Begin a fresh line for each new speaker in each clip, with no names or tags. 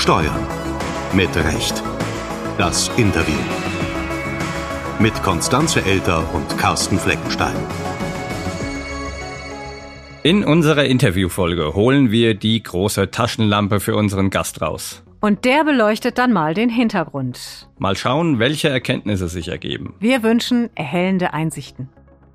Steuern mit Recht. Das Interview. Mit Constanze Elter und Carsten Fleckenstein.
In unserer Interviewfolge holen wir die große Taschenlampe für unseren Gast raus.
Und der beleuchtet dann mal den Hintergrund.
Mal schauen, welche Erkenntnisse sich ergeben.
Wir wünschen erhellende Einsichten.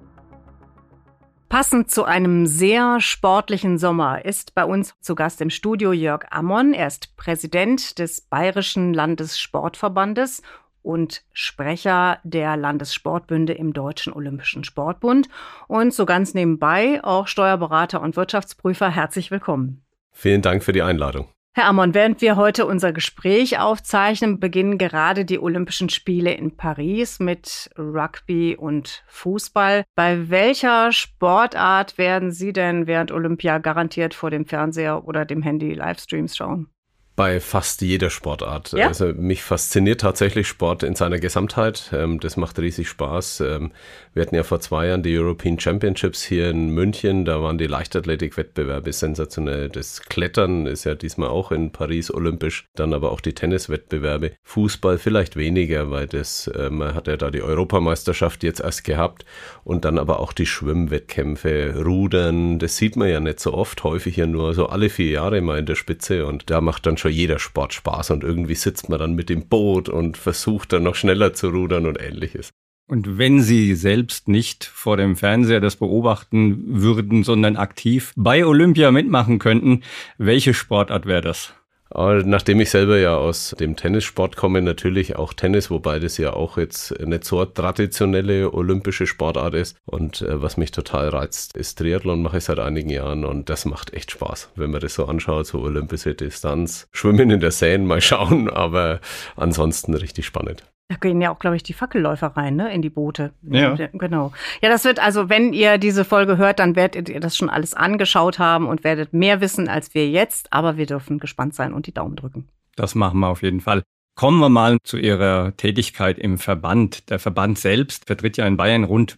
Passend zu einem sehr sportlichen Sommer ist bei uns zu Gast im Studio Jörg Ammon. Er ist Präsident des Bayerischen Landessportverbandes und Sprecher der Landessportbünde im Deutschen Olympischen Sportbund und so ganz nebenbei auch Steuerberater und Wirtschaftsprüfer. Herzlich willkommen.
Vielen Dank für die Einladung.
Herr Ammon, während wir heute unser Gespräch aufzeichnen, beginnen gerade die Olympischen Spiele in Paris mit Rugby und Fußball. Bei welcher Sportart werden Sie denn während Olympia garantiert vor dem Fernseher oder dem Handy Livestreams schauen?
Bei fast jeder Sportart.
Ja?
Also mich fasziniert tatsächlich Sport in seiner Gesamtheit. Das macht riesig Spaß. Wir hatten ja vor 2 Jahren die European Championships hier in München. Da waren die Leichtathletik-Wettbewerbe sensationell. Das Klettern ist ja diesmal auch in Paris olympisch. Dann aber auch die Tenniswettbewerbe. Fußball vielleicht weniger, weil man hat ja da die Europameisterschaft jetzt erst gehabt. Und dann aber auch die Schwimmwettkämpfe, Rudern. Das sieht man ja nicht so oft. Häufig ja nur so alle 4 Jahre mal in der Spitze. Und da macht dann schon jeder Sport Spaß und irgendwie sitzt man dann mit dem Boot und versucht dann noch schneller zu rudern und Ähnliches.
Und wenn Sie selbst nicht vor dem Fernseher das beobachten würden, sondern aktiv bei Olympia mitmachen könnten, welche Sportart wäre das?
Aber nachdem ich selber ja aus dem Tennissport komme, natürlich auch Tennis, wobei das ja auch jetzt nicht so eine traditionelle olympische Sportart ist. Und was mich total reizt, ist Triathlon, mache ich seit einigen Jahren und das macht echt Spaß, wenn man das so anschaut, so olympische Distanz. Schwimmen in der Seine, mal schauen, aber ansonsten richtig spannend.
Da gehen ja auch, glaube ich, die Fackelläufer rein, ne, in die Boote.
Ja.
Genau. Ja, das wird also, wenn ihr diese Folge hört, dann werdet ihr das schon alles angeschaut haben und werdet mehr wissen als wir jetzt. Aber wir dürfen gespannt sein und die Daumen drücken.
Das machen wir auf jeden Fall. Kommen wir mal zu Ihrer Tätigkeit im Verband. Der Verband selbst vertritt ja in Bayern rund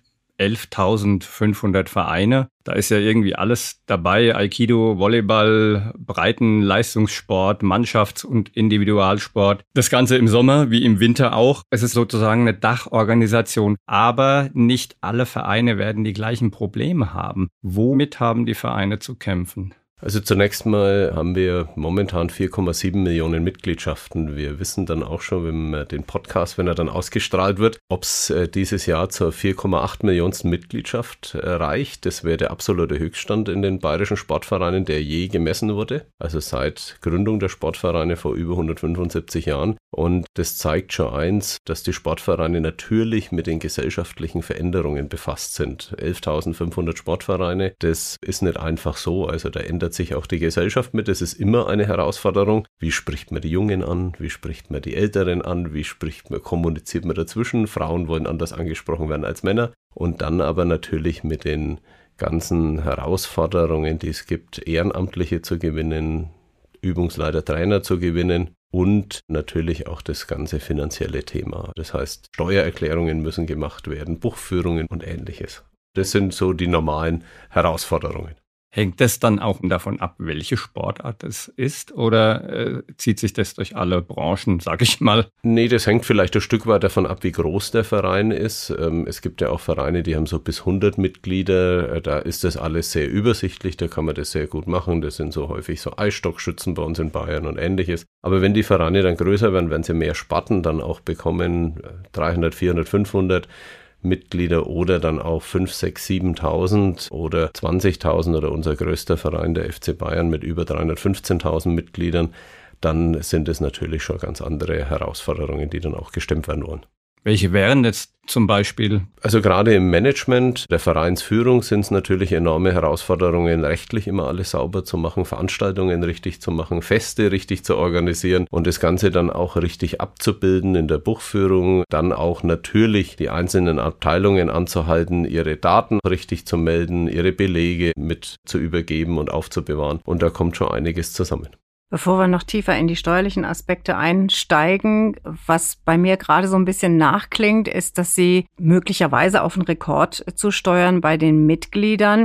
11.500 Vereine. Da ist ja irgendwie alles dabei. Aikido, Volleyball, Breitenleistungssport, Mannschafts- und Individualsport. Das Ganze im Sommer wie im Winter auch. Es ist sozusagen eine Dachorganisation. Aber nicht alle Vereine werden die gleichen Probleme haben. Womit haben die Vereine zu kämpfen?
Also zunächst mal haben wir momentan 4,7 Millionen Mitgliedschaften. Wir wissen dann auch schon, wenn man den Podcast, wenn er dann ausgestrahlt wird, ob es dieses Jahr zur 4,8 Millionsten Mitgliedschaft reicht. Das wäre der absolute Höchststand in den bayerischen Sportvereinen, der je gemessen wurde. Also seit Gründung der Sportvereine vor über 175 Jahren. Und das zeigt schon eins, dass die Sportvereine natürlich mit den gesellschaftlichen Veränderungen befasst sind. 11.500 Sportvereine, das ist nicht einfach so. Also da ändert sich auch die Gesellschaft mit. Das ist immer eine Herausforderung. Wie spricht man die Jungen an? Wie spricht man die Älteren an? Wie kommuniziert man dazwischen? Frauen wollen anders angesprochen werden als Männer. Und dann aber natürlich mit den ganzen Herausforderungen, die es gibt, Ehrenamtliche zu gewinnen, Übungsleiter, Trainer zu gewinnen. Und natürlich auch das ganze finanzielle Thema. Das heißt, Steuererklärungen müssen gemacht werden, Buchführungen und Ähnliches. Das sind so die normalen Herausforderungen.
Hängt das dann auch davon ab, welche Sportart es ist? Oder zieht sich das durch alle Branchen, sag ich mal?
Nee, das hängt vielleicht ein Stück weit davon ab, wie groß der Verein ist. Es gibt ja auch Vereine, die haben so bis 100 Mitglieder. Da ist das alles sehr übersichtlich, da kann man das sehr gut machen. Das sind so häufig so Eisstockschützen bei uns in Bayern und Ähnliches. Aber wenn die Vereine dann größer werden, werden sie mehr Sparten dann auch bekommen, 300, 400, 500 Mitglieder oder dann auch 5.000, 6.000, 7.000 oder 20.000 oder unser größter Verein, der FC Bayern, mit über 315.000 Mitgliedern, dann sind es natürlich schon ganz andere Herausforderungen, die dann auch gestemmt werden wollen.
Welche wären jetzt zum Beispiel?
Also gerade im Management der Vereinsführung sind es natürlich enorme Herausforderungen, rechtlich immer alles sauber zu machen, Veranstaltungen richtig zu machen, Feste richtig zu organisieren und das Ganze dann auch richtig abzubilden in der Buchführung. Dann auch natürlich die einzelnen Abteilungen anzuhalten, ihre Daten richtig zu melden, ihre Belege mit zu übergeben und aufzubewahren. Und da kommt schon einiges zusammen.
Bevor wir noch tiefer in die steuerlichen Aspekte einsteigen, was bei mir gerade so ein bisschen nachklingt, ist, dass Sie möglicherweise auf einen Rekord zusteuern bei den Mitgliedern.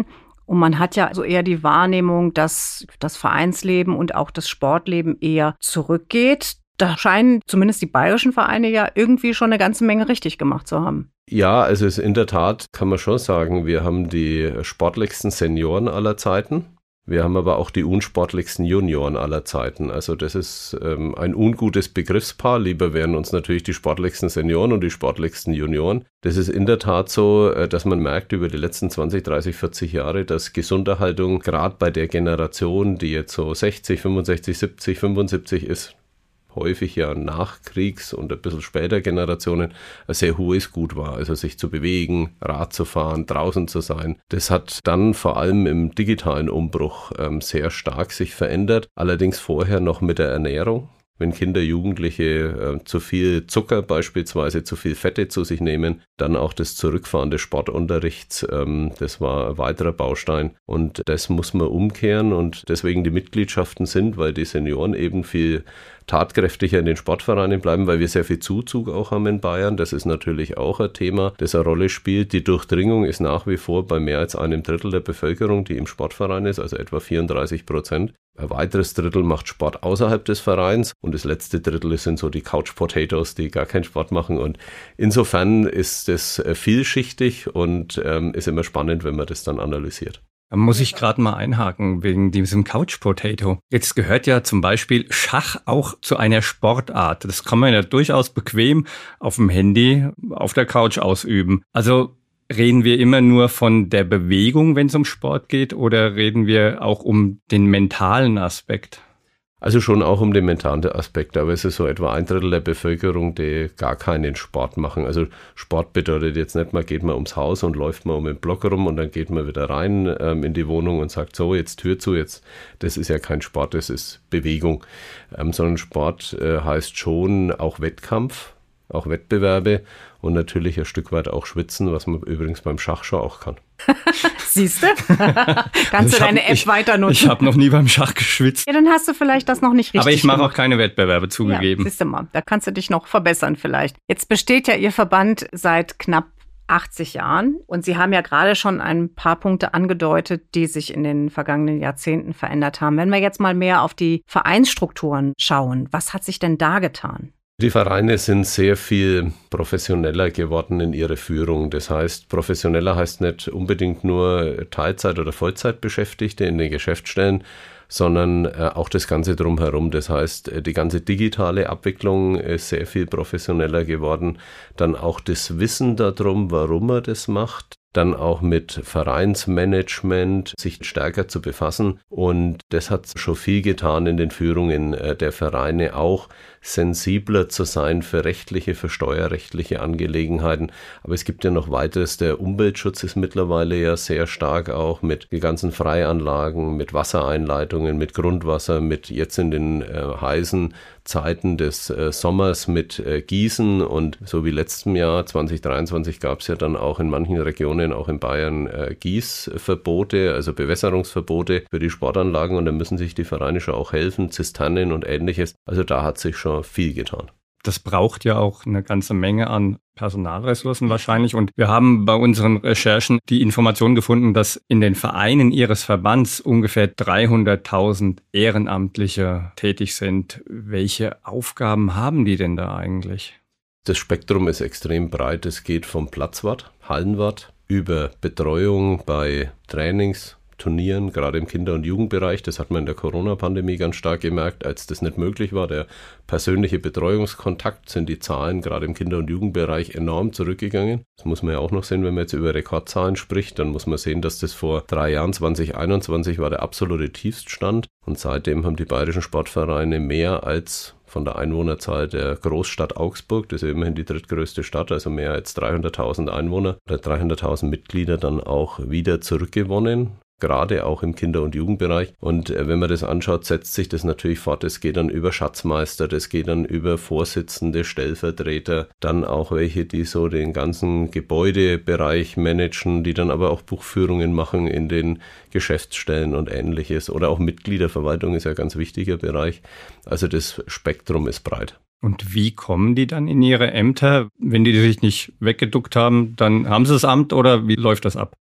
Und man hat ja so eher die Wahrnehmung, dass das Vereinsleben und auch das Sportleben eher zurückgeht. Da scheinen zumindest die bayerischen Vereine ja irgendwie schon eine ganze Menge richtig gemacht zu haben.
Ja, also es in der Tat kann man schon sagen, wir haben die sportlichsten Senioren aller Zeiten. Wir haben aber auch die unsportlichsten Junioren aller Zeiten. Also das ist ein ungutes Begriffspaar. Lieber wären uns natürlich die sportlichsten Senioren und die sportlichsten Junioren. Das ist in der Tat so, dass man merkt über die letzten 20, 30, 40 Jahre, dass Gesunderhaltung gerade bei der Generation, die jetzt so 60, 65, 70, 75 ist, häufig ja Nachkriegs- und ein bisschen später Generationen ein sehr hohes Gut war. Also sich zu bewegen, Rad zu fahren, draußen zu sein. Das hat dann vor allem im digitalen Umbruch sehr stark sich verändert. Allerdings vorher noch mit der Ernährung. Wenn Kinder, Jugendliche zu viel Zucker beispielsweise, zu viel Fette zu sich nehmen, dann auch das Zurückfahren des Sportunterrichts, das war ein weiterer Baustein. Und das muss man umkehren und deswegen die Mitgliedschaften sind, weil die Senioren eben viel tatkräftiger in den Sportvereinen bleiben, weil wir sehr viel Zuzug auch haben in Bayern. Das ist natürlich auch ein Thema, das eine Rolle spielt. Die Durchdringung ist nach wie vor bei mehr als 1/3 der Bevölkerung, die im Sportverein ist, also etwa 34%. Ein weiteres Drittel macht Sport außerhalb des Vereins und das letzte Drittel sind so die Couch Potatoes, die gar keinen Sport machen. Und insofern ist das vielschichtig und ist immer spannend, wenn man das dann analysiert.
Da muss ich gerade mal einhaken wegen diesem Couch Potato. Jetzt gehört ja zum Beispiel Schach auch zu einer Sportart. Das kann man ja durchaus bequem auf dem Handy, auf der Couch ausüben. Also reden wir immer nur von der Bewegung, wenn es um Sport geht, oder reden wir auch um den mentalen Aspekt?
Also schon auch um den mentalen Aspekt, aber es ist so etwa 1/3 der Bevölkerung, die gar keinen Sport machen. Also Sport bedeutet jetzt nicht, man geht mal ums Haus und läuft mal um den Block rum und dann geht man wieder rein in die Wohnung und sagt so, jetzt Tür zu, jetzt. Das ist ja kein Sport, das ist Bewegung. Sondern Sport heißt schon auch Wettkampf, auch Wettbewerbe und natürlich ein Stück weit auch Schwitzen, was man übrigens beim Schach schon auch kann.
Siehst du? Kannst du deine App weiter nutzen?
Ich habe noch nie beim Schach geschwitzt.
Ja, dann hast du vielleicht das noch nicht richtig
Aber ich mache
gemacht.
auch keine Wettbewerbe, zugegeben.
Ja, siehst du mal, da kannst du dich noch verbessern vielleicht. Jetzt besteht ja Ihr Verband seit knapp 80 Jahren und Sie haben ja gerade schon ein paar Punkte angedeutet, die sich in den vergangenen Jahrzehnten verändert haben. Wenn wir jetzt mal mehr auf die Vereinsstrukturen schauen, was hat sich denn da getan?
Die Vereine sind sehr viel professioneller geworden in ihrer Führung. Das heißt, professioneller heißt nicht unbedingt nur Teilzeit- oder Vollzeitbeschäftigte in den Geschäftsstellen, sondern auch das Ganze drumherum. Das heißt, die ganze digitale Abwicklung ist sehr viel professioneller geworden. Dann auch das Wissen darum, warum man das macht. Dann auch mit Vereinsmanagement sich stärker zu befassen. Und das hat schon viel getan in den Führungen der Vereine, auch sensibler zu sein für rechtliche, für steuerrechtliche Angelegenheiten. Aber es gibt ja noch weiteres. Der Umweltschutz ist mittlerweile ja sehr stark auch mit den ganzen Freianlagen, mit Wassereinleitungen, mit Grundwasser, mit jetzt in den heißen Zeiten des Sommers mit Gießen und so wie letztem Jahr 2023 gab es ja dann auch in manchen Regionen, auch in Bayern, Gießverbote, also Bewässerungsverbote für die Sportanlagen und da müssen sich die Vereine schon auch helfen, Zisternen und ähnliches. Also da hat sich schon viel getan.
Das braucht ja auch eine ganze Menge an Personalressourcen wahrscheinlich. Und wir haben bei unseren Recherchen die Information gefunden, dass in den Vereinen Ihres Verbands ungefähr 300.000 Ehrenamtliche tätig sind. Welche Aufgaben haben die denn da eigentlich?
Das Spektrum ist extrem breit. Es geht vom Platzwart, Hallenwart, über Betreuung bei Trainings, Turnieren, gerade im Kinder- und Jugendbereich. Das hat man in der Corona-Pandemie ganz stark gemerkt, als das nicht möglich war. Der persönliche Betreuungskontakt, sind die Zahlen gerade im Kinder- und Jugendbereich enorm zurückgegangen. Das muss man ja auch noch sehen, wenn man jetzt über Rekordzahlen spricht. Dann muss man sehen, dass das vor 3 Jahren, 2021, war der absolute Tiefststand. Und seitdem haben die bayerischen Sportvereine mehr als von der Einwohnerzahl der Großstadt Augsburg, das ist ja immerhin die drittgrößte Stadt, also mehr als 300.000 Einwohner oder 300.000 Mitglieder dann auch wieder zurückgewonnen. Gerade auch im Kinder- und Jugendbereich. Und wenn man das anschaut, setzt sich das natürlich fort. Das geht dann über Schatzmeister, das geht dann über Vorsitzende, Stellvertreter, dann auch welche, die so den ganzen Gebäudebereich managen, die dann aber auch Buchführungen machen in den Geschäftsstellen und Ähnliches. Oder auch Mitgliederverwaltung ist ja ein ganz wichtiger Bereich. Also das Spektrum ist breit.
Und wie kommen die dann in ihre Ämter? Wenn die sich nicht weggeduckt haben, dann haben sie das Amt oder wie läuft das ab?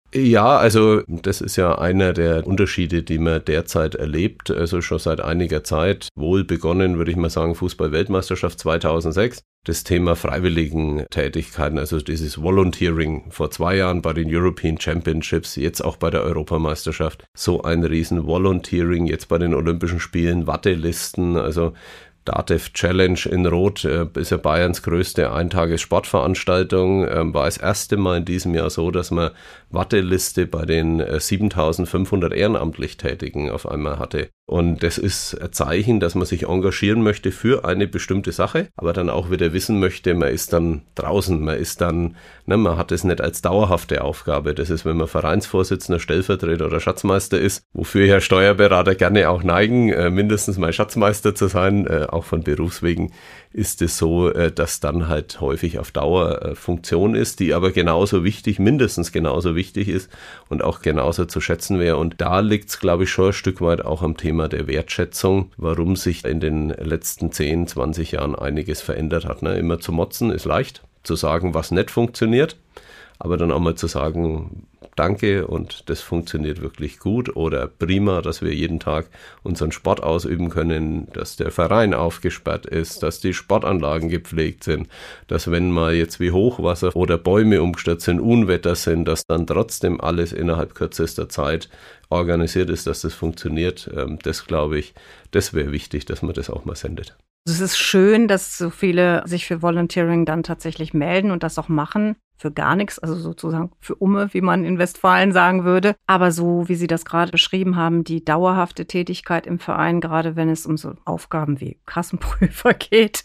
Ja, also das ist ja einer der Unterschiede, die man derzeit erlebt, also schon seit einiger Zeit. Wohl begonnen, würde ich mal sagen, Fußball-Weltmeisterschaft 2006. Das Thema Freiwilligentätigkeiten, also dieses Volunteering vor 2 Jahren bei den European Championships, jetzt auch bei der Europameisterschaft. So ein riesen Volunteering, jetzt bei den Olympischen Spielen, Wartelisten, also DATEV Challenge in Rot ist ja Bayerns größte Eintages-Sportveranstaltung. War das erste Mal in diesem Jahr so, dass man Warteliste bei den 7.500 ehrenamtlich Tätigen auf einmal hatte. Und das ist ein Zeichen, dass man sich engagieren möchte für eine bestimmte Sache, aber dann auch wieder wissen möchte, man ist dann draußen, man hat es nicht als dauerhafte Aufgabe. Das ist, wenn man Vereinsvorsitzender, Stellvertreter oder Schatzmeister ist, wofür ja Steuerberater gerne auch neigen, mindestens mal Schatzmeister zu sein, auch von Berufswegen ist es so, dass dann halt häufig auf Dauer Funktion ist, die aber mindestens genauso wichtig ist und auch genauso zu schätzen wäre. Und da liegt es, glaube ich, schon ein Stück weit auch am Thema der Wertschätzung, warum sich in den letzten 10, 20 Jahren einiges verändert hat. Immer zu motzen ist leicht, zu sagen, was nicht funktioniert, aber dann auch mal zu sagen, danke und das funktioniert wirklich gut oder prima, dass wir jeden Tag unseren Sport ausüben können, dass der Verein aufgesperrt ist, dass die Sportanlagen gepflegt sind, dass wenn mal jetzt wie Hochwasser oder Bäume umgestürzt sind, Unwetter sind, dass dann trotzdem alles innerhalb kürzester Zeit organisiert ist, dass das funktioniert. Das glaube ich, das wäre wichtig, dass man das auch mal sendet.
Es ist schön, dass so viele sich für Volunteering dann tatsächlich melden und das auch machen. Für gar nichts, also sozusagen für Umme, wie man in Westfalen sagen würde. Aber so, wie Sie das gerade beschrieben haben, die dauerhafte Tätigkeit im Verein, gerade wenn es um so Aufgaben wie Kassenprüfer geht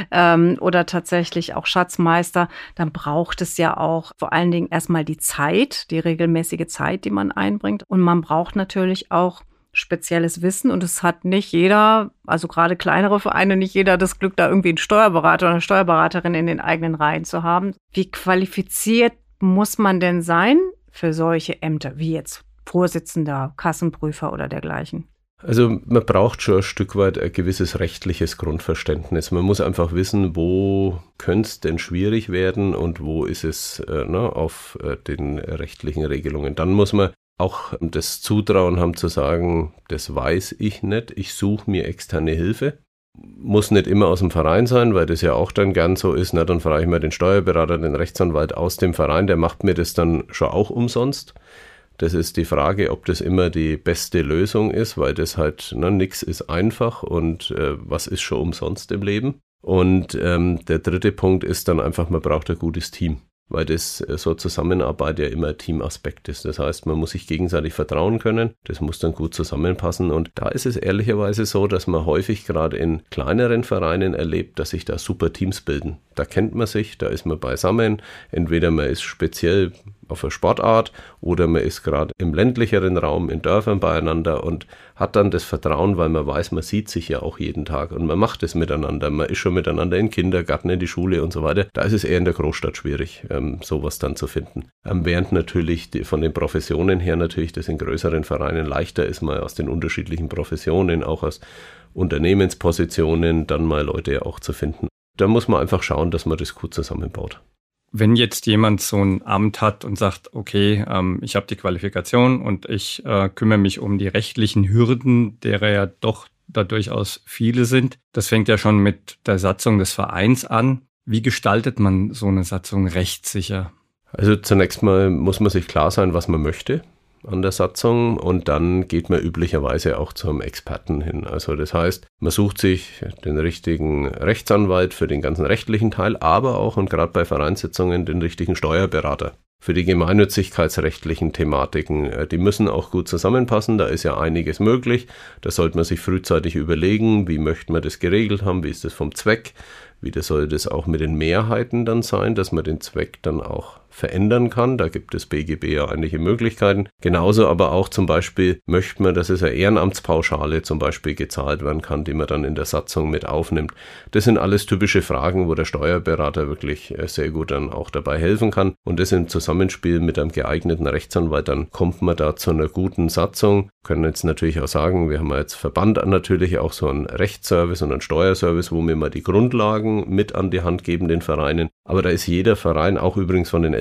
oder tatsächlich auch Schatzmeister, dann braucht es ja auch vor allen Dingen erstmal die Zeit, die regelmäßige Zeit, die man einbringt. Und man braucht natürlich auch spezielles Wissen und es hat nicht jeder, also gerade kleinere Vereine, nicht jeder das Glück, da irgendwie einen Steuerberater oder eine Steuerberaterin in den eigenen Reihen zu haben. Wie qualifiziert muss man denn sein für solche Ämter, wie jetzt Vorsitzender, Kassenprüfer oder dergleichen?
Also man braucht schon ein Stück weit ein gewisses rechtliches Grundverständnis. Man muss einfach wissen, wo könnte es denn schwierig werden und wo ist es auf den rechtlichen Regelungen. Dann muss man auch das Zutrauen haben zu sagen, das weiß ich nicht, ich suche mir externe Hilfe. Muss nicht immer aus dem Verein sein, weil das ja auch dann gern so ist, dann frage ich mal den Steuerberater, den Rechtsanwalt aus dem Verein, der macht mir das dann schon auch umsonst. Das ist die Frage, ob das immer die beste Lösung ist, weil das halt, nichts ist einfach und was ist schon umsonst im Leben. Und der dritte Punkt ist dann einfach, man braucht ein gutes Team. Weil das so Zusammenarbeit ja immer ein Teamaspekt ist. Das heißt, man muss sich gegenseitig vertrauen können, das muss dann gut zusammenpassen und da ist es ehrlicherweise so, dass man häufig gerade in kleineren Vereinen erlebt, dass sich da super Teams bilden. Da kennt man sich, da ist man beisammen, entweder man ist speziell auf eine Sportart oder man ist gerade im ländlicheren Raum, in Dörfern beieinander und hat dann das Vertrauen, weil man weiß, man sieht sich ja auch jeden Tag und man macht es miteinander. Man ist schon miteinander in Kindergarten, in die Schule und so weiter. Da ist es eher in der Großstadt schwierig, sowas dann zu finden. Während natürlich von den Professionen her natürlich das in größeren Vereinen leichter ist, mal aus den unterschiedlichen Professionen, auch aus Unternehmenspositionen, dann mal Leute auch zu finden. Da muss man einfach schauen, dass man das gut zusammenbaut.
Wenn jetzt jemand so ein Amt hat und sagt, okay, ich habe die Qualifikation und ich kümmere mich um die rechtlichen Hürden, derer ja doch da durchaus viele sind, das fängt ja schon mit der Satzung des Vereins an. Wie gestaltet man so eine Satzung rechtssicher?
Also zunächst mal muss man sich klar sein, was man möchte an der Satzung und dann geht man üblicherweise auch zum Experten hin. Also das heißt, man sucht sich den richtigen Rechtsanwalt für den ganzen rechtlichen Teil, aber auch und gerade bei Vereinssitzungen den richtigen Steuerberater für die gemeinnützigkeitsrechtlichen Thematiken. Die müssen auch gut zusammenpassen, da ist ja einiges möglich. Da sollte man sich frühzeitig überlegen, wie möchte man das geregelt haben, wie ist das vom Zweck, wie soll das auch mit den Mehrheiten dann sein, dass man den Zweck dann auch verändern kann. Da gibt es BGB ja einige Möglichkeiten. Genauso aber auch zum Beispiel möchte man, dass es eine Ehrenamtspauschale zum Beispiel gezahlt werden kann, die man dann in der Satzung mit aufnimmt. Das sind alles typische Fragen, wo der Steuerberater wirklich sehr gut dann auch dabei helfen kann. Und das im Zusammenspiel mit einem geeigneten Rechtsanwalt, dann kommt man da zu einer guten Satzung. Können jetzt natürlich auch sagen, wir haben als Verband natürlich auch so einen Rechtsservice und einen Steuerservice, wo wir mal die Grundlagen mit an die Hand geben den Vereinen. Aber da ist jeder Verein, auch übrigens von den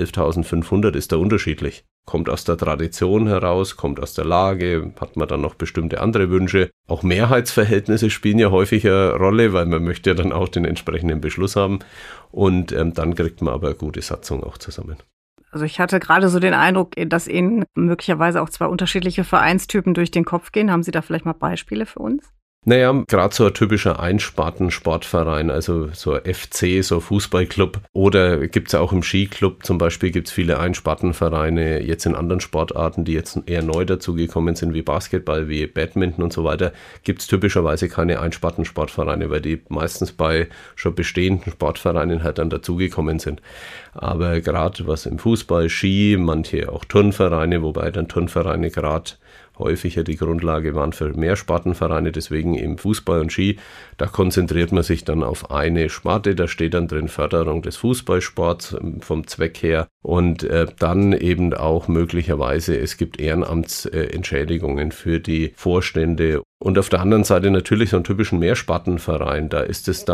11.500 ist da unterschiedlich. Kommt aus der Tradition heraus, kommt aus der Lage, hat man dann noch bestimmte andere Wünsche. Auch Mehrheitsverhältnisse spielen ja häufig eine Rolle, weil man möchte ja dann auch den entsprechenden Beschluss haben. Und dann kriegt man aber eine gute Satzung auch zusammen.
Also ich hatte gerade so den Eindruck, dass Ihnen möglicherweise auch 2 unterschiedliche Vereinstypen durch den Kopf gehen. Haben Sie da vielleicht mal Beispiele für uns?
Naja, gerade so ein typischer Einsparten-Sportverein, also so ein FC, so ein Fußballclub, oder gibt es auch im Skiclub zum Beispiel, gibt es viele Einspartenvereine, jetzt in anderen Sportarten, die jetzt eher neu dazugekommen sind, wie Basketball, wie Badminton und so weiter, gibt es typischerweise keine Einsparten-Sportvereine, weil die meistens bei schon bestehenden Sportvereinen halt dann dazugekommen sind. Aber gerade was im Fußball, Ski, manche auch Turnvereine, wobei dann Turnvereine gerade häufiger die Grundlage waren für Mehrspartenvereine, deswegen im Fußball und Ski, da konzentriert man sich dann auf eine Sparte, da steht dann drin Förderung des Fußballsports vom Zweck her und dann eben auch möglicherweise, es gibt Ehrenamtsentschädigungen für die Vorstände. Und auf der anderen Seite natürlich so einen typischen Mehrspartenverein, da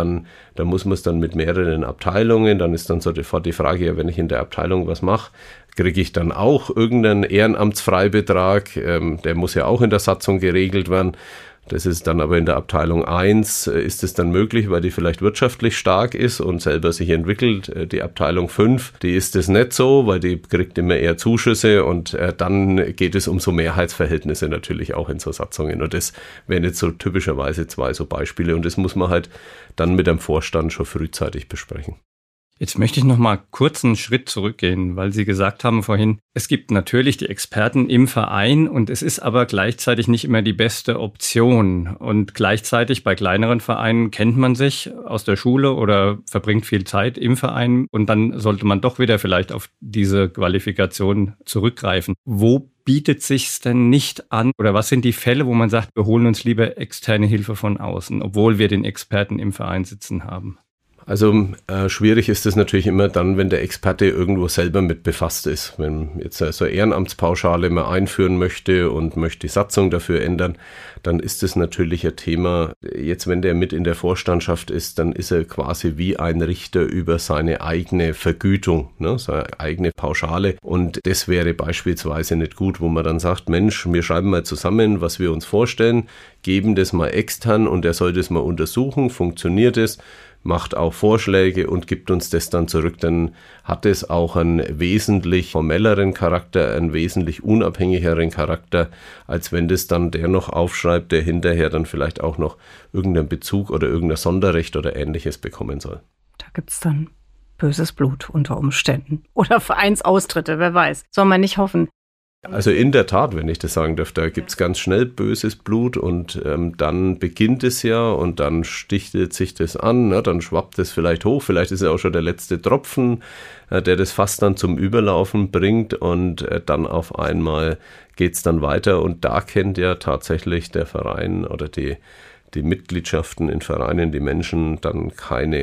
muss man es dann mit mehreren Abteilungen, dann ist dann sofort die Frage, ja, wenn ich in der Abteilung was mache, kriege ich dann auch irgendeinen Ehrenamtsfreibetrag, der muss ja auch in der Satzung geregelt werden. Das ist dann aber in der Abteilung 1, ist es dann möglich, weil die vielleicht wirtschaftlich stark ist und selber sich entwickelt. Die Abteilung 5, die ist es nicht so, weil die kriegt immer eher Zuschüsse und dann geht es um so Mehrheitsverhältnisse natürlich auch in so Satzungen. Und das wären jetzt so typischerweise 2 so Beispiele und das muss man halt dann mit dem Vorstand schon frühzeitig besprechen.
Jetzt möchte ich noch mal kurz einen Schritt zurückgehen, weil Sie gesagt haben vorhin, es gibt natürlich die Experten im Verein und es ist aber gleichzeitig nicht immer die beste Option. Und gleichzeitig bei kleineren Vereinen kennt man sich aus der Schule oder verbringt viel Zeit im Verein und dann sollte man doch wieder vielleicht auf diese Qualifikation zurückgreifen. Wo bietet sich's denn nicht an? Oder was sind die Fälle, wo man sagt, wir holen uns lieber externe Hilfe von außen, obwohl wir den Experten im Verein sitzen haben?
Also schwierig ist es natürlich immer dann, wenn der Experte irgendwo selber mit befasst ist. Wenn jetzt so eine Ehrenamtspauschale mal einführen möchte und möchte die Satzung dafür ändern, dann ist es natürlich ein Thema. Jetzt, wenn der mit in der Vorstandschaft ist, dann ist er quasi wie ein Richter über seine eigene Vergütung, ne, seine eigene Pauschale. Und das wäre beispielsweise nicht gut, wo man dann sagt, Mensch, wir schreiben mal zusammen, was wir uns vorstellen, geben das mal extern und er soll das mal untersuchen, funktioniert es? Macht auch Vorschläge und gibt uns das dann zurück, dann hat es auch einen wesentlich formelleren Charakter, einen wesentlich unabhängigeren Charakter, als wenn das dann der noch aufschreibt, der hinterher dann vielleicht auch noch irgendeinen Bezug oder irgendein Sonderrecht oder Ähnliches bekommen soll.
Da gibt's dann böses Blut unter Umständen oder Vereinsaustritte, wer weiß. Soll man nicht hoffen.
Also in der Tat, wenn ich das sagen darf, da gibt es ganz schnell böses Blut und dann beginnt es ja und dann stichtet sich das an, ne, dann schwappt es vielleicht hoch, vielleicht ist ja auch schon der letzte Tropfen, der das Fass dann zum Überlaufen bringt und dann auf einmal geht es dann weiter und da kennt ja tatsächlich der Verein oder die Mitgliedschaften in Vereinen, die Menschen dann kein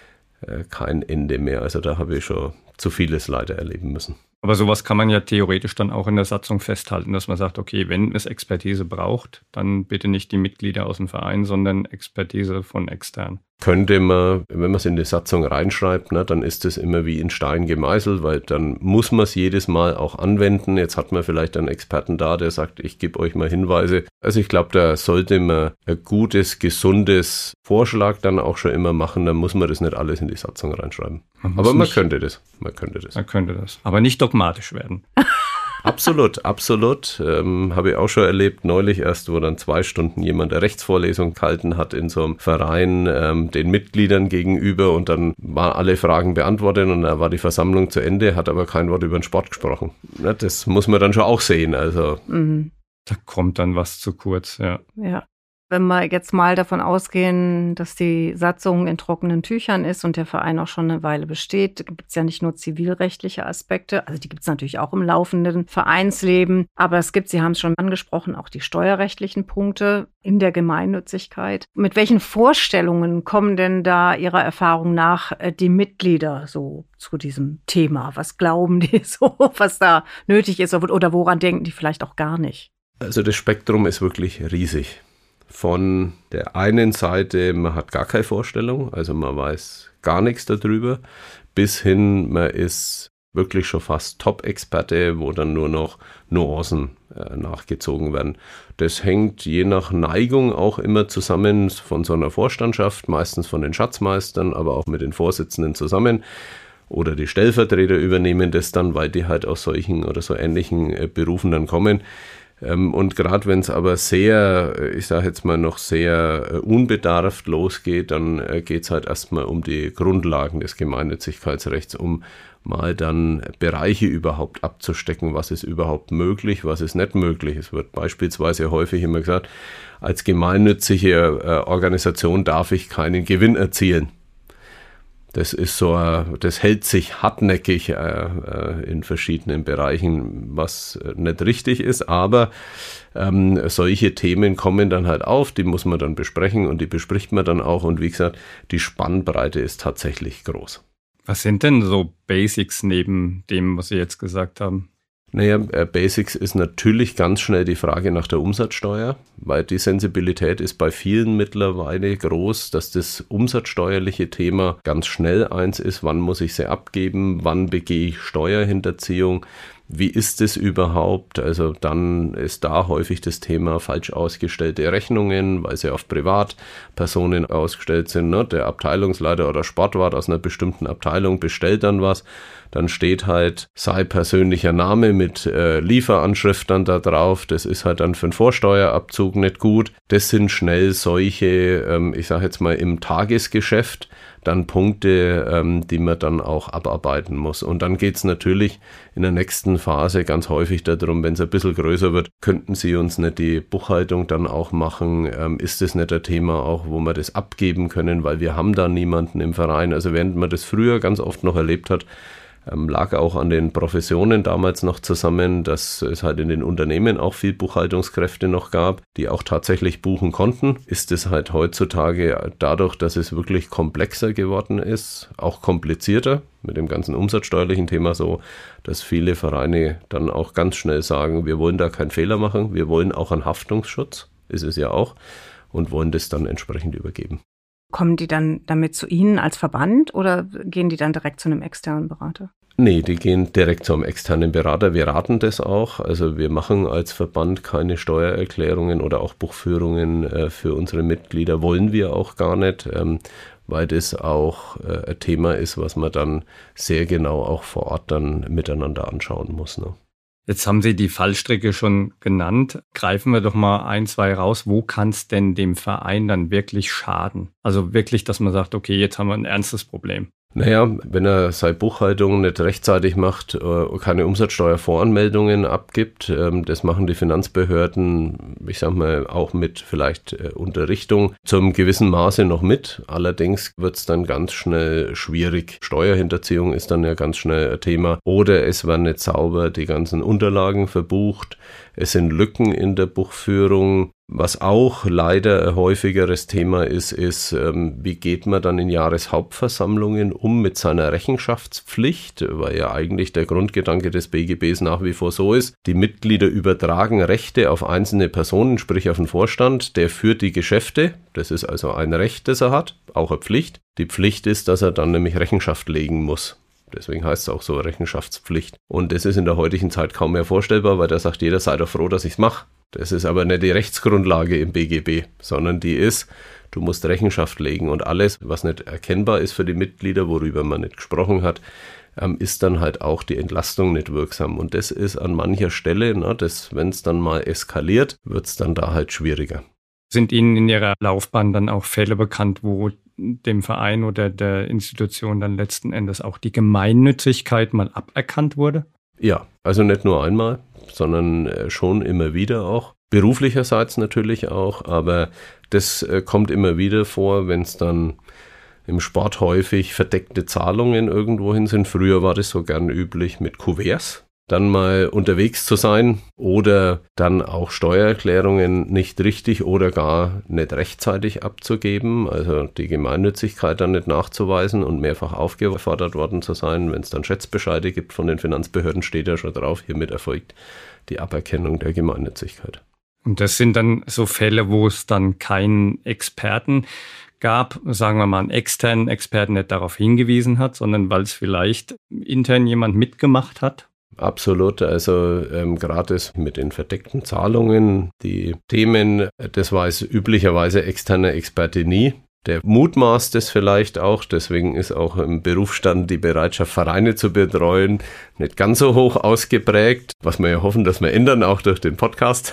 Ende mehr. Also da habe ich schon zu vieles leider erleben müssen.
Aber sowas kann man ja theoretisch dann auch in der Satzung festhalten, dass man sagt, okay, wenn es Expertise braucht, dann bitte nicht die Mitglieder aus dem Verein, sondern Expertise von extern.
Könnte man, wenn man es in die Satzung reinschreibt, ne, dann ist es immer wie in Stein gemeißelt, weil dann muss man es jedes Mal auch anwenden. Jetzt hat man vielleicht einen Experten da, der sagt, ich gebe euch mal Hinweise. Also ich glaube, da sollte man ein gutes, gesundes Vorschlag dann auch schon immer machen. Dann muss man das nicht alles in die Satzung reinschreiben. Aber man könnte das. Man könnte das.
Aber nicht dogmatisch werden.
Absolut. Habe ich auch schon erlebt, neulich erst, wo dann 2 Stunden jemand eine Rechtsvorlesung gehalten hat in so einem Verein den Mitgliedern gegenüber und dann waren alle Fragen beantwortet und dann war die Versammlung zu Ende, hat aber kein Wort über den Sport gesprochen. Ja, das muss man dann schon auch sehen. Also.
Da kommt dann was zu kurz, ja.
Ja. Wenn wir jetzt mal davon ausgehen, dass die Satzung in trockenen Tüchern ist und der Verein auch schon eine Weile besteht, gibt es ja nicht nur zivilrechtliche Aspekte, also die gibt es natürlich auch im laufenden Vereinsleben, aber es gibt, Sie haben es schon angesprochen, auch die steuerrechtlichen Punkte in der Gemeinnützigkeit. Mit welchen Vorstellungen kommen denn da Ihrer Erfahrung nach die Mitglieder so zu diesem Thema? Was glauben die so, was da nötig ist oder woran denken die vielleicht auch gar nicht?
Also das Spektrum ist wirklich riesig. Von der einen Seite, man hat gar keine Vorstellung, also man weiß gar nichts darüber, bis hin, man ist wirklich schon fast Top-Experte, wo dann nur noch Nuancen nachgezogen werden. Das hängt je nach Neigung auch immer zusammen von so einer Vorstandschaft, meistens von den Schatzmeistern, aber auch mit den Vorsitzenden zusammen. Oder die Stellvertreter übernehmen das dann, weil die halt aus solchen oder so ähnlichen Berufen dann kommen. Und gerade wenn es aber sehr, ich sage jetzt mal noch sehr unbedarft losgeht, dann geht es halt erstmal um die Grundlagen des Gemeinnützigkeitsrechts, um mal dann Bereiche überhaupt abzustecken, was ist überhaupt möglich, was ist nicht möglich. Es wird beispielsweise häufig immer gesagt, als gemeinnützige Organisation darf ich keinen Gewinn erzielen. Das ist so, das hält sich hartnäckig in verschiedenen Bereichen, was nicht richtig ist, aber solche Themen kommen dann halt auf, die muss man dann besprechen und die bespricht man dann auch und wie gesagt, die Spannbreite ist tatsächlich groß.
Was sind denn so Basics neben dem, was Sie jetzt gesagt haben?
Naja, Basics ist natürlich ganz schnell die Frage nach der Umsatzsteuer, weil die Sensibilität ist bei vielen mittlerweile groß, dass das umsatzsteuerliche Thema ganz schnell eins ist. Wann muss ich sie abgeben? Wann begehe ich Steuerhinterziehung? Wie ist es überhaupt? Also dann ist da häufig das Thema falsch ausgestellte Rechnungen, weil sie auf Privatpersonen ausgestellt sind. Ne? Der Abteilungsleiter oder Sportwart aus einer bestimmten Abteilung bestellt dann was. Dann steht halt sein persönlicher Name mit Lieferanschrift dann da drauf. Das ist halt dann für einen Vorsteuerabzug nicht gut. Das sind schnell solche, ich sage jetzt mal im Tagesgeschäft, dann Punkte, die man dann auch abarbeiten muss. Und dann geht es natürlich in der nächsten Phase ganz häufig darum, wenn es ein bisschen größer wird, könnten Sie uns nicht die Buchhaltung dann auch machen? Ist das nicht ein Thema auch, wo wir das abgeben können, weil wir haben da niemanden im Verein. Also während man das früher ganz oft noch erlebt hat, lag auch an den Professionen damals noch zusammen, dass es halt in den Unternehmen auch viel Buchhaltungskräfte noch gab, die auch tatsächlich buchen konnten. Ist es halt heutzutage dadurch, dass es wirklich komplexer geworden ist, auch komplizierter mit dem ganzen umsatzsteuerlichen Thema so, dass viele Vereine dann auch ganz schnell sagen, wir wollen da keinen Fehler machen, wir wollen auch einen Haftungsschutz, ist es ja auch, und wollen das dann entsprechend übergeben.
Kommen die dann damit zu Ihnen als Verband oder gehen die dann direkt zu einem externen Berater?
Nee, die gehen direkt zum externen Berater. Wir raten das auch. Also wir machen als Verband keine Steuererklärungen oder auch Buchführungen für unsere Mitglieder. Wollen wir auch gar nicht, weil das auch ein Thema ist, was man dann sehr genau auch vor Ort dann miteinander anschauen muss. Ne?
Jetzt haben Sie die Fallstricke schon genannt. Greifen wir doch mal ein, zwei raus. Wo kann es denn dem Verein dann wirklich schaden? Also wirklich, dass man sagt, okay, jetzt haben wir ein ernstes Problem.
Naja, wenn er seine Buchhaltung nicht rechtzeitig macht, keine Umsatzsteuervoranmeldungen abgibt, das machen die Finanzbehörden, ich sag mal, auch mit vielleicht Unterrichtung zum gewissen Maße noch mit. Allerdings wird es dann ganz schnell schwierig. Steuerhinterziehung ist dann ja ganz schnell ein Thema. Oder es werden nicht sauber die ganzen Unterlagen verbucht. Es sind Lücken in der Buchführung. Was auch leider ein häufigeres Thema ist, wie geht man dann in Jahreshauptversammlungen um mit seiner Rechenschaftspflicht, weil ja eigentlich der Grundgedanke des BGBs nach wie vor so ist, die Mitglieder übertragen Rechte auf einzelne Personen, sprich auf den Vorstand, der führt die Geschäfte, das ist also ein Recht, das er hat, auch eine Pflicht. Die Pflicht ist, dass er dann nämlich Rechenschaft legen muss. Deswegen heißt es auch so Rechenschaftspflicht. Und das ist in der heutigen Zeit kaum mehr vorstellbar, weil da sagt jeder, sei doch froh, dass ich es mache. Das ist aber nicht die Rechtsgrundlage im BGB, sondern die ist, du musst Rechenschaft legen und alles, was nicht erkennbar ist für die Mitglieder, worüber man nicht gesprochen hat, ist dann halt auch die Entlastung nicht wirksam. Und das ist an mancher Stelle, wenn es dann mal eskaliert, wird es dann da halt schwieriger.
Sind Ihnen in Ihrer Laufbahn dann auch Fälle bekannt, wo dem Verein oder der Institution dann letzten Endes auch die Gemeinnützigkeit mal aberkannt wurde?
Ja, also nicht nur einmal, sondern schon immer wieder auch. Beruflicherseits natürlich auch, aber das kommt immer wieder vor, wenn es dann im Sport häufig verdeckte Zahlungen irgendwohin sind. Früher war das so gern üblich mit Kuverts. Dann mal unterwegs zu sein oder dann auch Steuererklärungen nicht richtig oder gar nicht rechtzeitig abzugeben, also die Gemeinnützigkeit dann nicht nachzuweisen und mehrfach aufgefordert worden zu sein. Wenn es dann Schätzbescheide gibt von den Finanzbehörden, steht ja schon drauf, hiermit erfolgt die Aberkennung der Gemeinnützigkeit.
Und das sind dann so Fälle, wo es dann keinen Experten gab, sagen wir mal, einen externen Experten nicht darauf hingewiesen hat, sondern weil es vielleicht intern jemand mitgemacht hat?
Absolut, also gerade mit den verdeckten Zahlungen, die Themen, das weiß üblicherweise externer Experte nie. Der mutmaßt es vielleicht auch, deswegen ist auch im Berufsstand die Bereitschaft, Vereine zu betreuen, nicht ganz so hoch ausgeprägt, was wir ja hoffen, dass wir ändern, auch durch den Podcast.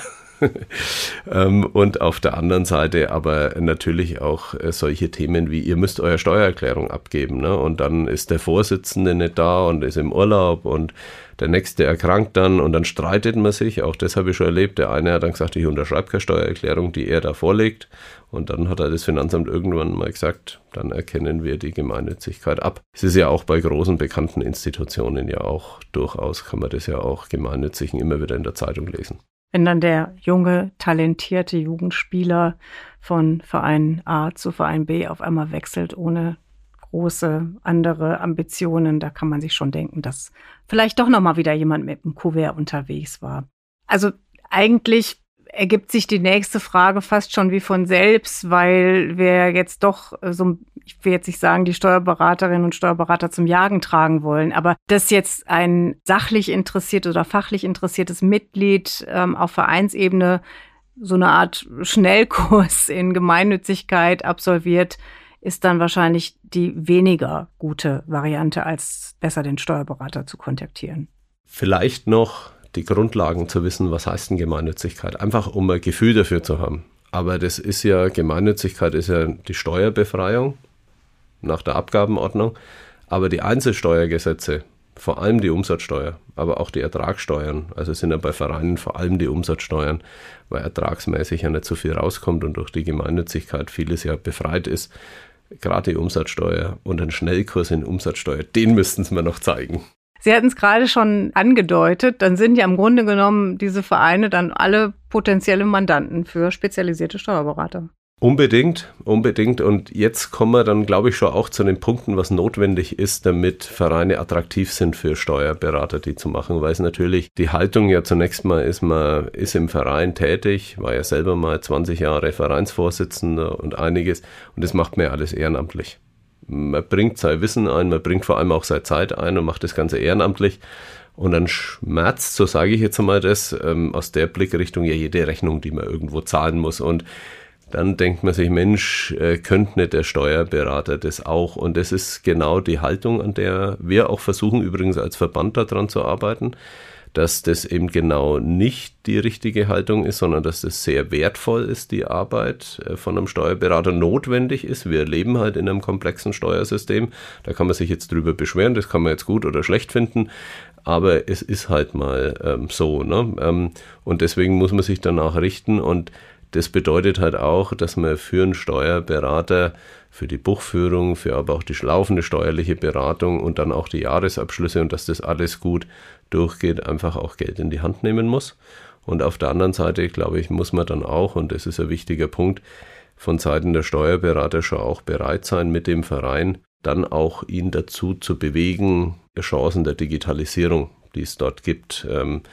Und auf der anderen Seite aber natürlich auch solche Themen wie, ihr müsst eure Steuererklärung abgeben, ne? Und dann ist der Vorsitzende nicht da und ist im Urlaub und der Nächste erkrankt dann und dann streitet man sich, auch das habe ich schon erlebt, der eine hat dann gesagt, ich unterschreibe keine Steuererklärung, die er da vorlegt, und dann hat das Finanzamt irgendwann mal gesagt, dann erkennen wir die Gemeinnützigkeit ab. Es ist ja auch bei großen bekannten Institutionen ja auch durchaus, kann man das ja auch Gemeinnützigen immer wieder in der Zeitung lesen.
Wenn dann der junge, talentierte Jugendspieler von Verein A zu Verein B auf einmal wechselt, ohne große andere Ambitionen, da kann man sich schon denken, dass vielleicht doch nochmal wieder jemand mit dem Kuvert unterwegs war. Also eigentlich ergibt sich die nächste Frage fast schon wie von selbst, weil wir jetzt doch so, ich will jetzt nicht sagen, die Steuerberaterinnen und Steuerberater zum Jagen tragen wollen, aber dass jetzt ein sachlich interessiertes oder fachlich interessiertes Mitglied auf Vereinsebene so eine Art Schnellkurs in Gemeinnützigkeit absolviert, ist dann wahrscheinlich die weniger gute Variante, als besser den Steuerberater zu kontaktieren.
Vielleicht noch die Grundlagen zu wissen, was heißt denn Gemeinnützigkeit, einfach um ein Gefühl dafür zu haben. Aber das ist ja, Gemeinnützigkeit ist ja die Steuerbefreiung nach der Abgabenordnung, aber die Einzelsteuergesetze, vor allem die Umsatzsteuer, aber auch die Ertragssteuern, also sind ja bei Vereinen vor allem die Umsatzsteuern, weil ertragsmäßig ja nicht so viel rauskommt und durch die Gemeinnützigkeit vieles ja befreit ist, gerade die Umsatzsteuer und ein Schnellkurs in Umsatzsteuer, den müssten Sie mir noch zeigen.
Sie hatten es gerade schon angedeutet, dann sind ja im Grunde genommen diese Vereine dann alle potenzielle Mandanten für spezialisierte Steuerberater.
Unbedingt. Und jetzt kommen wir dann, glaube ich, schon auch zu den Punkten, was notwendig ist, damit Vereine attraktiv sind für Steuerberater, die zu machen. Weil es natürlich die Haltung ja zunächst mal ist, man ist im Verein tätig, war ja selber mal 20 Jahre Vereinsvorsitzender und einiges. Und das macht man ja alles ehrenamtlich. Man bringt sein Wissen ein, man bringt vor allem auch seine Zeit ein und macht das Ganze ehrenamtlich. Und dann schmerzt, so sage ich jetzt einmal das, aus der Blickrichtung ja jede Rechnung, die man irgendwo zahlen muss. Und dann denkt man sich, Mensch, könnte nicht der Steuerberater das auch? Und das ist genau die Haltung, an der wir auch versuchen, übrigens als Verband daran zu arbeiten, dass das eben genau nicht die richtige Haltung ist, sondern dass das sehr wertvoll ist, die Arbeit von einem Steuerberater notwendig ist. Wir leben halt in einem komplexen Steuersystem. Da kann man sich jetzt drüber beschweren, das kann man jetzt gut oder schlecht finden, aber es ist halt mal so, ne? Und deswegen muss man sich danach richten, und das bedeutet halt auch, dass man für einen Steuerberater, für die Buchführung, für aber auch die laufende steuerliche Beratung und dann auch die Jahresabschlüsse und dass das alles gut durchgeht, einfach auch Geld in die Hand nehmen muss. Und auf der anderen Seite, glaube ich, muss man dann auch, und das ist ein wichtiger Punkt, von Seiten der Steuerberater schon auch bereit sein, mit dem Verein dann auch ihn dazu zu bewegen, Chancen der Digitalisierung, die es dort gibt,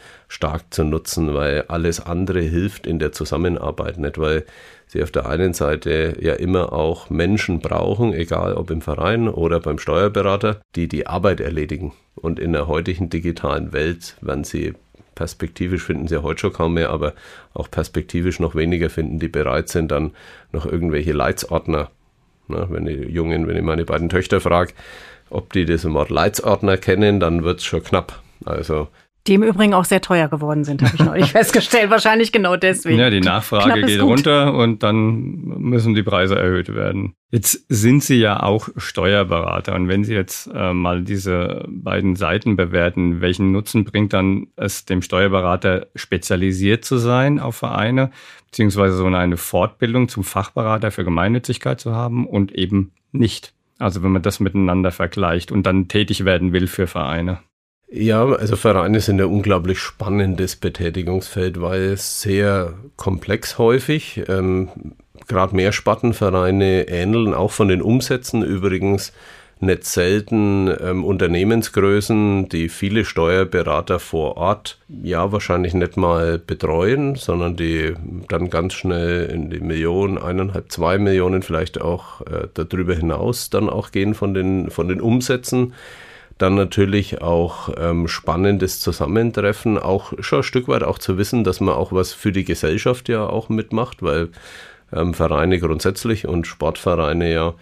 stark zu nutzen, weil alles andere hilft in der Zusammenarbeit nicht, weil sie auf der einen Seite ja immer auch Menschen brauchen, egal ob im Verein oder beim Steuerberater, die die Arbeit erledigen. Und in der heutigen digitalen Welt werden sie perspektivisch, finden sie ja heute schon kaum mehr, aber auch perspektivisch noch weniger finden, die bereit sind, dann noch irgendwelche Leitsordner. Na, wenn ich meine beiden Töchter frage, ob die das Wort Leitsordner kennen, dann wird es schon knapp. Also
die im Übrigen auch sehr teuer geworden sind, habe ich neulich festgestellt. Wahrscheinlich genau deswegen.
Ja, die Nachfrage geht runter und dann müssen die Preise erhöht werden. Jetzt sind Sie ja auch Steuerberater. Und wenn Sie jetzt mal diese beiden Seiten bewerten, welchen Nutzen bringt dann es dem Steuerberater, spezialisiert zu sein auf Vereine, beziehungsweise so eine Fortbildung zum Fachberater für Gemeinnützigkeit zu haben und eben nicht? Also wenn man das miteinander vergleicht und dann tätig werden will für Vereine.
Ja, also Vereine sind ein unglaublich spannendes Betätigungsfeld, weil es sehr komplex häufig, gerade Mehrspattenvereine ähneln auch von den Umsätzen übrigens nicht selten Unternehmensgrößen, die viele Steuerberater vor Ort ja wahrscheinlich nicht mal betreuen, sondern die dann ganz schnell in die 1 Million, 1,5, 2 Millionen vielleicht auch darüber hinaus dann auch gehen von den Umsätzen. Dann natürlich auch spannendes Zusammentreffen, auch schon ein Stück weit auch zu wissen, dass man auch was für die Gesellschaft ja auch mitmacht, weil Vereine grundsätzlich und Sportvereine ja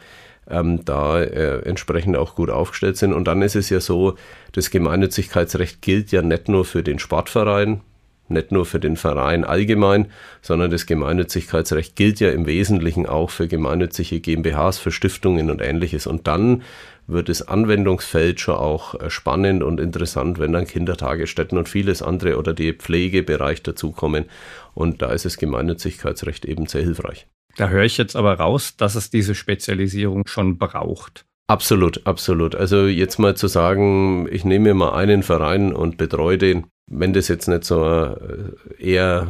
da entsprechend auch gut aufgestellt sind. Und dann ist es ja so, das Gemeinnützigkeitsrecht gilt ja nicht nur für den Sportverein, nicht nur für den Verein allgemein, sondern das Gemeinnützigkeitsrecht gilt ja im Wesentlichen auch für gemeinnützige GmbHs, für Stiftungen und Ähnliches. Und dann wird das Anwendungsfeld schon auch spannend und interessant, wenn dann Kindertagesstätten und vieles andere oder die Pflegebereich dazukommen. Und da ist das Gemeinnützigkeitsrecht eben sehr hilfreich.
Da höre ich jetzt aber raus, dass es diese Spezialisierung schon braucht.
Absolut, absolut. Also jetzt mal zu sagen, ich nehme mir mal einen Verein und betreue den, wenn das jetzt nicht so eher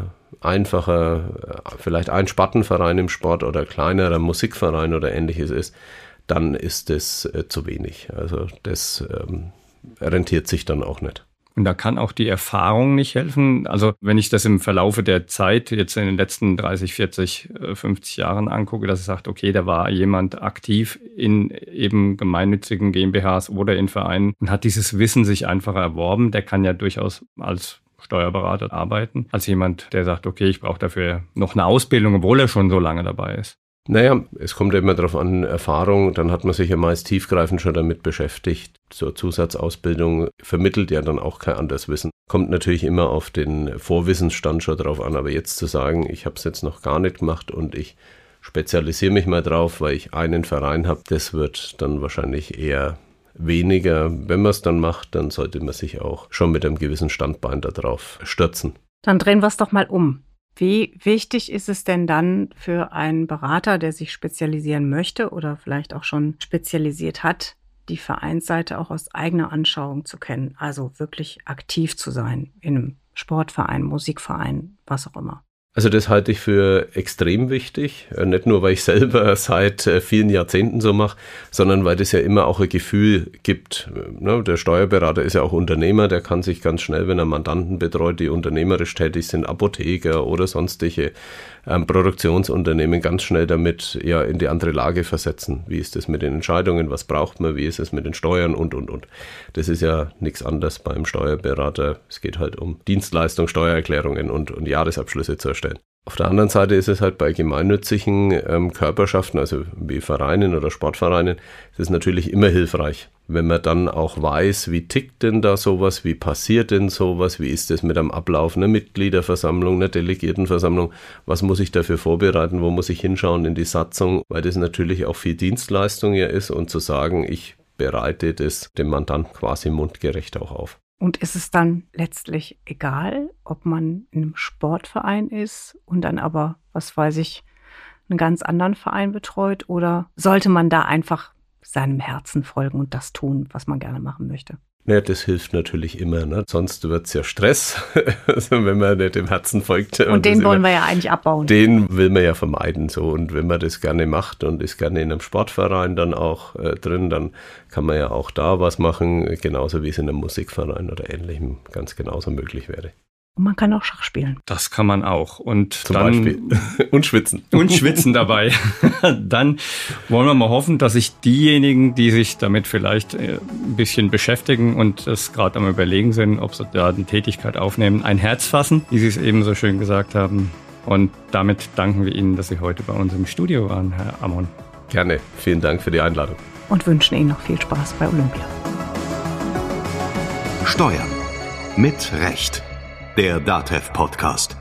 einfacher, vielleicht ein Spartenverein im Sport oder kleinerer Musikverein oder Ähnliches ist, dann ist das zu wenig. Also das rentiert sich dann auch nicht.
Und da kann auch die Erfahrung nicht helfen. Also wenn ich das im Verlaufe der Zeit jetzt in den letzten 30, 40, 50 Jahren angucke, dass es sagt, okay, da war jemand aktiv in eben gemeinnützigen GmbHs oder in Vereinen und hat dieses Wissen sich einfach erworben, der kann ja durchaus als Steuerberater arbeiten, als jemand, der sagt, okay, ich brauche dafür noch eine Ausbildung, obwohl er schon so lange dabei ist.
Naja, es kommt ja immer darauf an, Erfahrung, dann hat man sich ja meist tiefgreifend schon damit beschäftigt. So Zusatzausbildung vermittelt ja dann auch kein anderes Wissen. Kommt natürlich immer auf den Vorwissensstand schon drauf an, aber jetzt zu sagen, ich habe es jetzt noch gar nicht gemacht und ich spezialisiere mich mal drauf, weil ich einen Verein habe, das wird dann wahrscheinlich eher weniger. Wenn man es dann macht, dann sollte man sich auch schon mit einem gewissen Standbein darauf stürzen.
Dann drehen wir es doch mal um. Wie wichtig ist es denn dann für einen Berater, der sich spezialisieren möchte oder vielleicht auch schon spezialisiert hat, die Vereinsseite auch aus eigener Anschauung zu kennen, also wirklich aktiv zu sein in einem Sportverein, Musikverein, was auch immer?
Also das halte ich für extrem wichtig, nicht nur, weil ich selber seit vielen Jahrzehnten so mache, sondern weil das ja immer auch ein Gefühl gibt. Der Steuerberater ist ja auch Unternehmer, der kann sich ganz schnell, wenn er Mandanten betreut, die unternehmerisch tätig sind, Apotheker oder sonstige Produktionsunternehmen, ganz schnell damit ja in die andere Lage versetzen. Wie ist das mit den Entscheidungen, was braucht man, wie ist es mit den Steuern und. Das ist ja nichts anderes beim Steuerberater. Es geht halt um Dienstleistung, Steuererklärungen und Jahresabschlüsse zu erstellen. Auf der anderen Seite ist es halt bei gemeinnützigen Körperschaften, also wie Vereinen oder Sportvereinen, ist es natürlich immer hilfreich, wenn man dann auch weiß, wie tickt denn da sowas, wie passiert denn sowas, wie ist das mit einem Ablauf einer Mitgliederversammlung, einer Delegiertenversammlung, was muss ich dafür vorbereiten, wo muss ich hinschauen in die Satzung, weil das natürlich auch viel Dienstleistung ja ist und zu sagen, ich bereite das dem Mandanten quasi mundgerecht auch auf.
Und ist es dann letztlich egal, ob man in einem Sportverein ist und dann aber, was weiß ich, einen ganz anderen Verein betreut? Oder sollte man da einfach seinem Herzen folgen und das tun, was man gerne machen möchte?
Ja, das hilft natürlich immer, ne? Sonst wird es ja Stress, also wenn man nicht dem Herzen folgt.
Und den wollen wir ja eigentlich abbauen.
Den will man ja vermeiden. So. Und wenn man das gerne macht und ist gerne in einem Sportverein dann auch drin, dann kann man ja auch da was machen, genauso wie es in einem Musikverein oder Ähnlichem ganz genauso möglich wäre.
Und man kann auch Schach spielen.
Das kann man auch. Und
zum
dann,
Beispiel. Und schwitzen.
Und schwitzen dabei. Dann wollen wir mal hoffen, dass sich diejenigen, die sich damit vielleicht ein bisschen beschäftigen und das gerade am Überlegen sind, ob sie da eine Tätigkeit aufnehmen, ein Herz fassen, wie Sie es eben so schön gesagt haben. Und damit danken wir Ihnen, dass Sie heute bei uns im Studio waren, Herr Ammon.
Gerne. Vielen Dank für die Einladung.
Und wünschen Ihnen noch viel Spaß bei Olympia.
Steuern mit Recht. Der DATEV-Podcast.